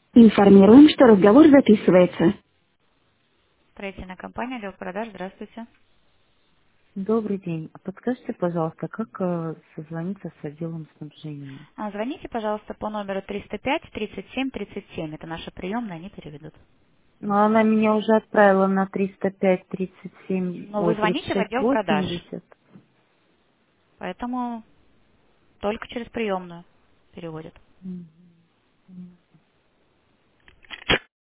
Информируем, что разговор записывается. Строительная компания, отдел продаж, здравствуйте. Добрый день. А подскажите, пожалуйста, как созвониться с отделом снабжения? Звоните, пожалуйста, по номеру 305 37 37. Это наша приемная, они переведут. Ну, она меня уже отправила на 305 37, Но вы ой, звоните в 36 отдел продаж, 80. поэтому только через приемную переводят. Мгм.